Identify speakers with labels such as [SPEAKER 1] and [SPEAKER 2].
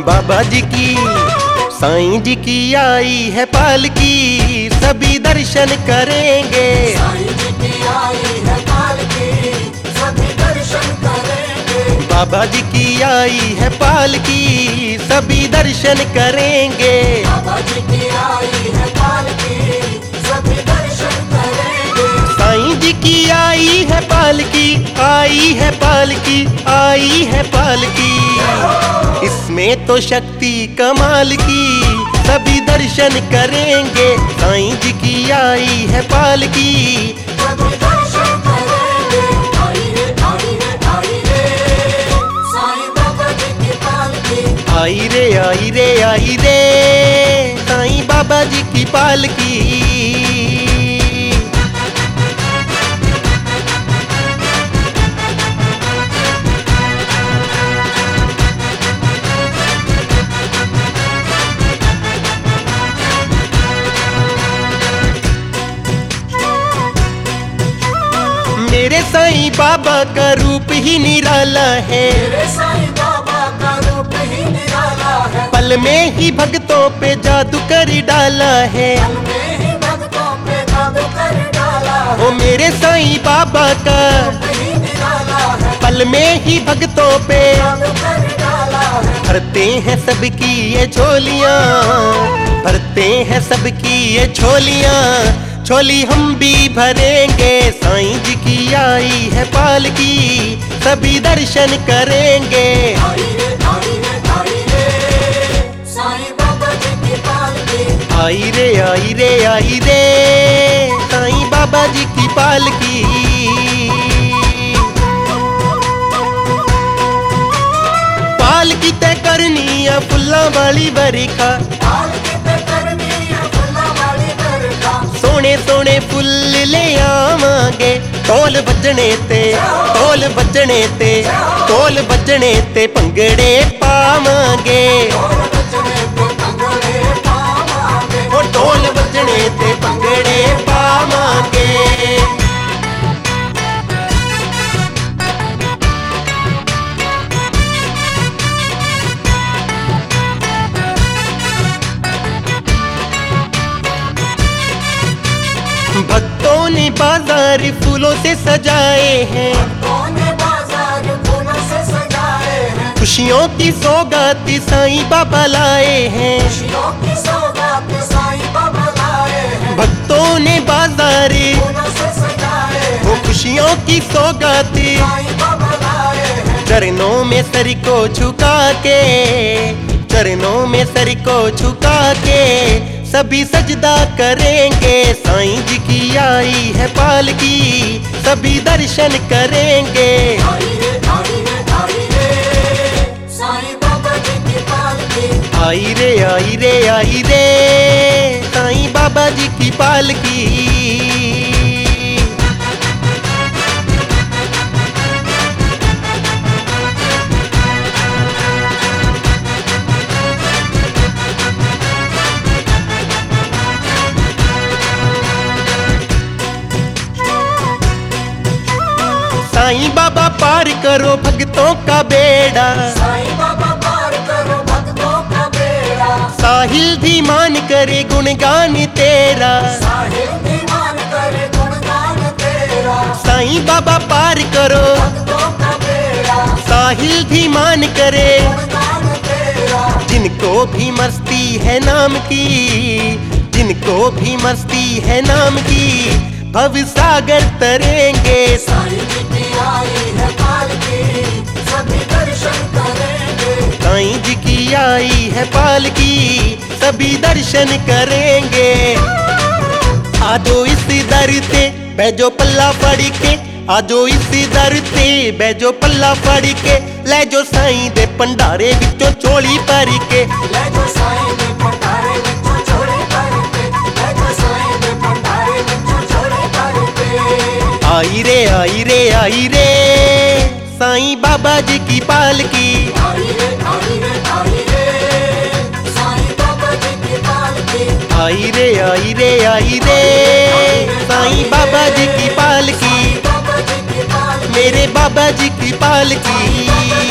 [SPEAKER 1] बाबा जी की साईं जी की आई है पालकी, सभी दर्शन करेंगे।
[SPEAKER 2] साईं जी की आई है पालकी, सभी दर्शन करेंगे।
[SPEAKER 1] बाबा जी की आई है पालकी, सभी दर्शन करेंगे।
[SPEAKER 2] बाबा जी की आई है पालकी, सभी दर्शन करेंगे।
[SPEAKER 1] साईं जी की आई है पालकी, आई है पालकी, आई है पालकी। इसमें तो शक्ति कमाल की, सभी दर्शन करेंगे। साईं जी की आई है पालकी,
[SPEAKER 2] सभी दर्शन करेंगे। आई रे आई रे आई रे, साईं बाबा जी की पालकी।
[SPEAKER 1] आई रे आई रे आई रे, साईं बाबा जी की पालकी। मेरे साईं बाबा का रूप ही निराला है,
[SPEAKER 2] मेरे साईं बाबा का रूप ही निराला है।
[SPEAKER 1] पल में ही भक्तों पे जादू कर डाला है।
[SPEAKER 2] पल में ही भक्तों पे जादू कर डाला है।
[SPEAKER 1] ओ मेरे साईं बाबा का
[SPEAKER 2] रूप ही निराला है,
[SPEAKER 1] पल में ही भक्तों पे
[SPEAKER 2] जादू कर डाला है।
[SPEAKER 1] भरते हैं सबकी ये झोलियाँ, भरते हैं सबकी ये झोलियाँ। झोली हम भी भरेंगे। साईं जी की आई है पालकी, सभी दर्शन करेंगे।
[SPEAKER 2] आई रे आई रे आई रे, साईं बाबा जी की पालकी।
[SPEAKER 1] आई रे आई रे आई रे, साईं बाबा जी की पालकी। पालकी तय करनी है फुल्ला वाली बरखा,
[SPEAKER 2] पालकी पे करनी है फुल्ला वाली बरखा।
[SPEAKER 1] सोने सोने फुੱਲ ले आवांगे। ढोल बजने ते ढोल बजने ते ढोल बजने ते भंगड़े पावांगे।
[SPEAKER 2] ढोल बजने पे भंगड़े पावांगे।
[SPEAKER 1] ओ ढोल बजने ते भंगड़े पावांगे। भक्तों ने बाजार फूलों से सजाए हैं,
[SPEAKER 2] भक्तों ने बाजार फूलों से सजाए हैं।
[SPEAKER 1] खुशियों की सौगात साईं बाबा लाए हैं।
[SPEAKER 2] खुशियों की सौगात साईं बाबा लाए हैं।
[SPEAKER 1] भक्तों ने बाजार
[SPEAKER 2] फूलों से सजाए हैं।
[SPEAKER 1] वो खुशियों की सौगात
[SPEAKER 2] साईं बाबा लाए हैं।
[SPEAKER 1] चरणों में सर को झुका के, चरणों में सर को झुका के सभी सजदा करेंगे। साईं जी की आई है पालकी, सभी दर्शन करेंगे।
[SPEAKER 2] आई रे आई रे आई रे, साईं बाबा जी की पालकी।
[SPEAKER 1] आई रे आई रे आई रे, साईं बाबा जी की पालकी। साईं बाबा पार करो भक्तों का बेड़ा,
[SPEAKER 2] साईं बाबा पार करो भक्तों का बेड़ा।
[SPEAKER 1] साहिल भी मान करे गुणगान तेरा।
[SPEAKER 2] साहिल भी मान करे गुणगान तेरा।
[SPEAKER 1] साईं बाबा पार करो
[SPEAKER 2] भक्तों का बेड़ा,
[SPEAKER 1] साहिल भी मान करे।
[SPEAKER 2] गुणगान तेरा।
[SPEAKER 1] जिनको भी मस्ती है नाम की, जिनको भी मस्ती है नाम की, भव सागर तरेंगे।
[SPEAKER 2] साईं जी की आई है पालकी, सभी दर्शन करेंगे।
[SPEAKER 1] साईं जी की आई है पालकी, सभी दर्शन करेंगे। आजो इस दर ते बैजो पल्ला फड़ के, आजो इस दर ते बैजो पल्ला फड़ के, ले जो साईं दे भंडारे विचों झोली भर के।
[SPEAKER 2] ले जो साईं दे भंडारे विचों झोली भर के, ले जो साईं दे भंडारे विचों झोली भर के।
[SPEAKER 1] आई रे आई रे आई रे, साईं बाबा जी की पालकी।
[SPEAKER 2] आई रे आई रे आई रे, साईं बाबा जी की पालकी।
[SPEAKER 1] आई रे आई रे आई रे, साईं बाबा जी की पालकी।
[SPEAKER 2] बाबा जी की पालकी।
[SPEAKER 1] मेरे बाबा जी की पालकी।